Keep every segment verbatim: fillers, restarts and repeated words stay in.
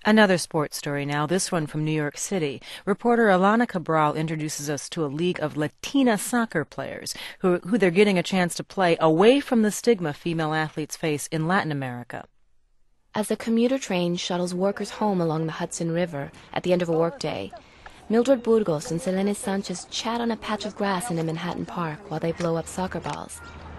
Another sports story now, this one from New York City. Reporter Alana Cabral introduces us to a league of Latina soccer players who, who they're getting a chance to play away from the stigma female athletes face in Latin America. As a commuter train shuttles workers home along the Hudson River at the end of a workday, Mildred Burgos and Selene Sanchez chat on a patch of grass in a Manhattan park while they blow up soccer balls.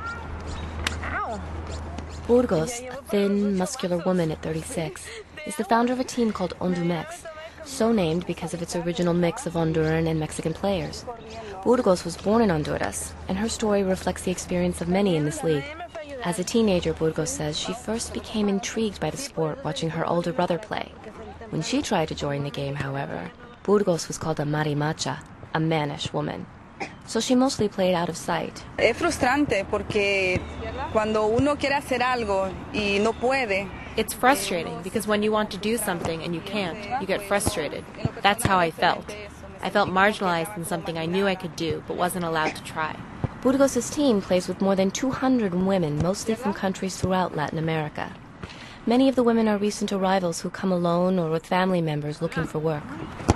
Burgos, a thin, muscular woman at thirty-six, is the founder of a team called Hondumex, so named because of its original mix of Honduran and Mexican players. Burgos was born in Honduras, and her story reflects the experience of many in this league. As a teenager, Burgos says she first became intrigued by the sport watching her older brother play. When she tried to join the game, however, Burgos was called a marimacha, a mannish woman. So she mostly played out of sight. Es frustrante porque cuando uno quiere hacer algo y no puede. It's frustrating because when you want to do something and you can't, you get frustrated. That's how I felt. I felt marginalized in something I knew I could do but wasn't allowed to try. Burgos' team plays with more than two hundred women, mostly from countries throughout Latin America. Many of the women are recent arrivals who come alone or with family members looking for work.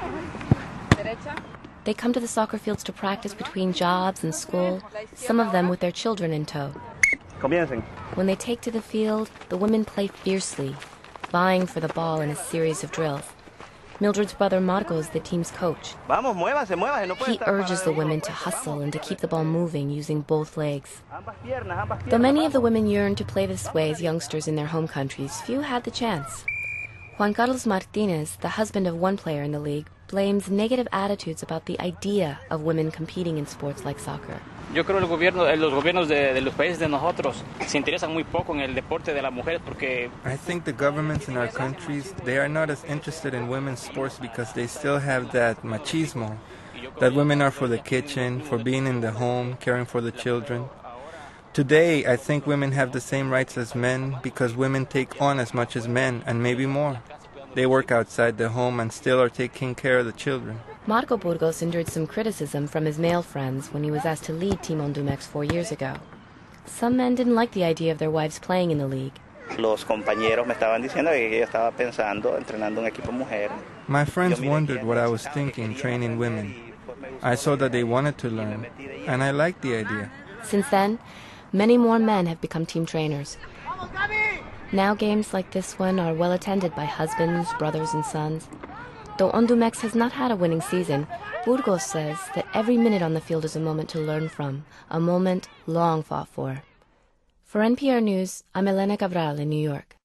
They come to the soccer fields to practice between jobs and school, some of them with their children in tow. When they take to the field, the women play fiercely, vying for the ball in a series of drills. Mildred's brother Marco is the team's coach. He urges the women to hustle and to keep the ball moving using both legs. Though many of the women yearn to play this way as youngsters in their home countries, few had the chance. Juan Carlos Martinez, the husband of one player in the league, blames negative attitudes about the idea of women competing in sports like soccer. Yo creo el gobierno, los gobiernos de, de los países de nosotros se interesan muy poco en el deporte de las mujeres porque. I think the governments in our countries, they are not as interested in women's sports because they still have that machismo, that women are for the kitchen, for being in the home, caring for the children. Today, I think women have the same rights as men because women take on as much as men and maybe more. They work outside the home and still are taking care of the children. Marco Burgos endured some criticism from his male friends when he was asked to lead Team Hondumex four years ago. Some men didn't like the idea of their wives playing in the league. Los compañeros me estaban diciendo que yo estaba pensando entrenando un equipo mujer. My friends wondered what I was thinking training women. I saw that they wanted to learn, and I liked the idea. Since then, many more men have become team trainers. Now games like this one are well attended by husbands, brothers, and sons. Though Hondumex has not had a winning season, Burgos says that every minute on the field is a moment to learn from, a moment long fought for. For N P R News, I'm Elena Cabral in New York.